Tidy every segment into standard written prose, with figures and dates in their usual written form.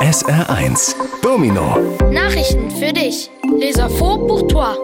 SR1 Domino. Nachrichten für dich. Les infos pour toi.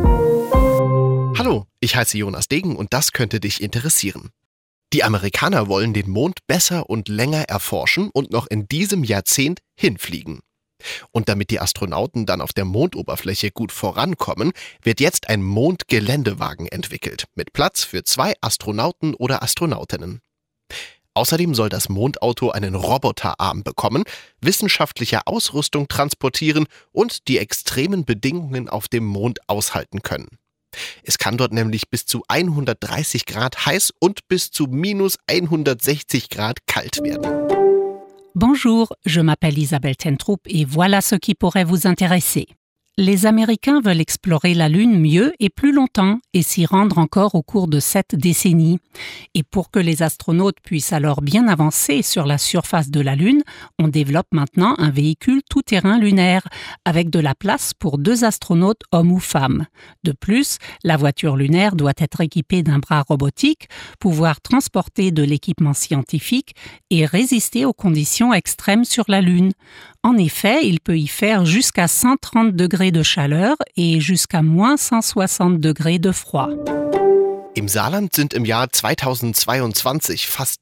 Hallo, ich heiße Jonas Degen und das könnte dich interessieren. Die Amerikaner wollen den Mond besser und länger erforschen und noch in diesem Jahrzehnt hinfliegen. Und damit die Astronauten dann auf der Mondoberfläche gut vorankommen, wird jetzt ein Mondgeländewagen entwickelt, mit Platz für 2 Astronauten oder Astronautinnen. Außerdem soll das Mondauto einen Roboterarm bekommen, wissenschaftliche Ausrüstung transportieren und die extremen Bedingungen auf dem Mond aushalten können. Es kann dort nämlich bis zu 130 Grad heiß und bis zu minus 160 Grad kalt werden. Bonjour, je m'appelle Isabelle Tentroup et voilà ce qui pourrait vous intéresser. Les Américains veulent explorer la Lune mieux et plus longtemps et s'y rendre encore au cours de 7 décennies. Et pour que les astronautes puissent alors bien avancer sur la surface de la Lune, on développe maintenant un véhicule tout-terrain lunaire avec de la place pour 2 astronautes hommes ou femmes. De plus, la voiture lunaire doit être équipée d'un bras robotique, pouvoir transporter de l'équipement scientifique et résister aux conditions extrêmes sur la Lune. En effet, il peut y faire jusqu'à 130 degrés de chaleur et jusqu'à moins 160 degrés de froid. Im Saarland sind im Jahr 2022 fast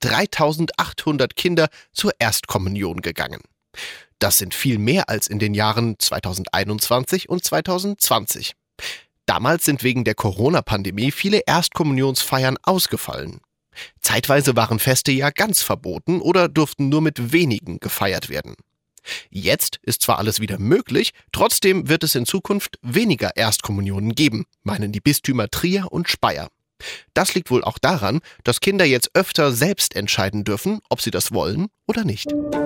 3800 Kinder zur Erstkommunion gegangen. Das sind viel mehr als in den Jahren 2021 und 2020. Damals sind wegen der Corona-Pandemie viele Erstkommunionsfeiern ausgefallen. Zeitweise waren Feste ja ganz verboten oder durften nur mit wenigen gefeiert werden. Jetzt ist zwar alles wieder möglich, trotzdem wird es in Zukunft weniger Erstkommunionen geben, meinen die Bistümer Trier und Speyer. Das liegt wohl auch daran, dass Kinder jetzt öfter selbst entscheiden dürfen, ob sie das wollen oder nicht.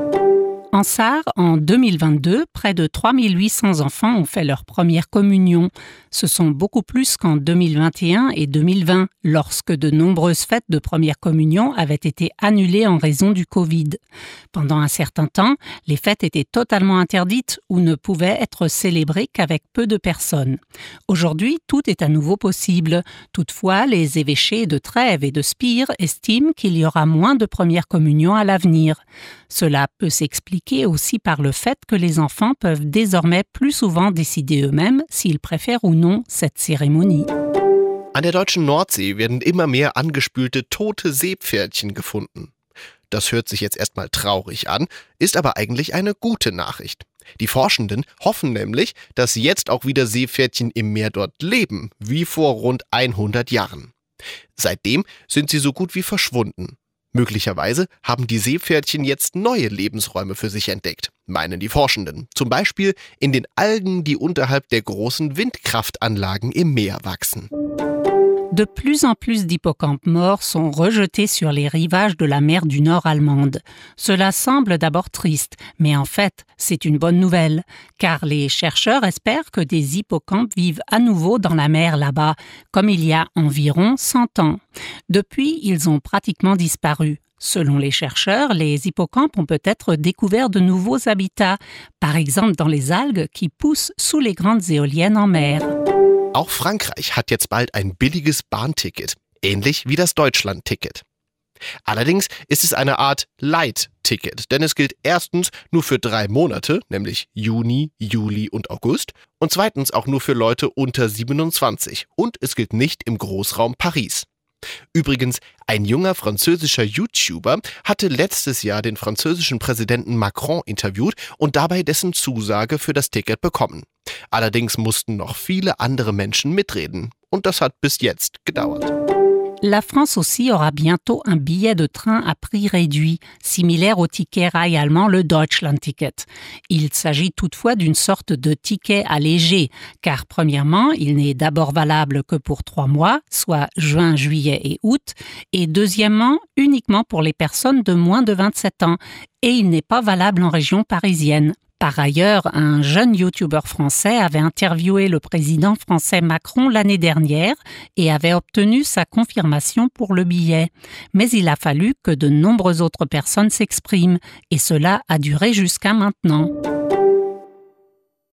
En Sarre, en 2022, près de 3800 enfants ont fait leur première communion. Ce sont beaucoup plus qu'en 2021 et 2020, lorsque de nombreuses fêtes de première communion avaient été annulées en raison du Covid. Pendant un certain temps, les fêtes étaient totalement interdites ou ne pouvaient être célébrées qu'avec peu de personnes. Aujourd'hui, tout est à nouveau possible. Toutefois, les évêchés de Trèves et de Spire estiment qu'il y aura moins de premières communions à l'avenir. Cela peut s'expliquer aussi par le fait que les enfants peuvent désormais plus souvent décider eux-mêmes s'ils préfèrent ou non cette Zeremonie. An der deutschen Nordsee werden immer mehr angespülte tote Seepferdchen gefunden. Das hört sich jetzt erstmal traurig an, ist aber eigentlich eine gute Nachricht. Die Forschenden hoffen nämlich, dass jetzt auch wieder Seepferdchen im Meer dort leben, wie vor rund 100 Jahren. Seitdem sind sie so gut wie verschwunden. Möglicherweise haben die Seepferdchen jetzt neue Lebensräume für sich entdeckt, meinen die Forschenden. Zum Beispiel in den Algen, die unterhalb der großen Windkraftanlagen im Meer wachsen. De plus en plus d'hippocampes morts sont rejetés sur les rivages de la mer du Nord allemande. Cela semble d'abord triste, mais en fait, c'est une bonne nouvelle, car les chercheurs espèrent que des hippocampes vivent à nouveau dans la mer là-bas, comme il y a environ 100 ans. Depuis, ils ont pratiquement disparu. Selon les chercheurs, les hippocampes ont peut-être découvert de nouveaux habitats, par exemple dans les algues qui poussent sous les grandes éoliennes en mer. Auch Frankreich hat jetzt bald ein billiges Bahnticket, ähnlich wie das Deutschland-Ticket. Allerdings ist es eine Art Light-Ticket, denn es gilt erstens nur für 3 Monate, nämlich Juni, Juli und August, und zweitens auch nur für Leute unter 27 und es gilt nicht im Großraum Paris. Übrigens, ein junger französischer YouTuber hatte letztes Jahr den französischen Präsidenten Macron interviewt und dabei dessen Zusage für das Ticket bekommen. Allerdings mussten noch viele andere Menschen mitreden und das hat bis jetzt gedauert. La France aussi aura bientôt un billet de train à prix réduit, similaire au ticket rail allemand, le Deutschland-Ticket. Il s'agit toutefois d'une sorte de ticket allégé, car premièrement, il n'est d'abord valable que pour 3 mois, soit juin, juillet et août, et deuxièmement, uniquement pour les personnes de moins de 27 ans, et il n'est pas valable en région parisienne. Par ailleurs, un jeune youtubeur français avait interviewé le président français Macron l'année dernière et avait obtenu sa confirmation pour le billet. Mais il a fallu que de nombreuses autres personnes s'expriment et cela a duré jusqu'à maintenant.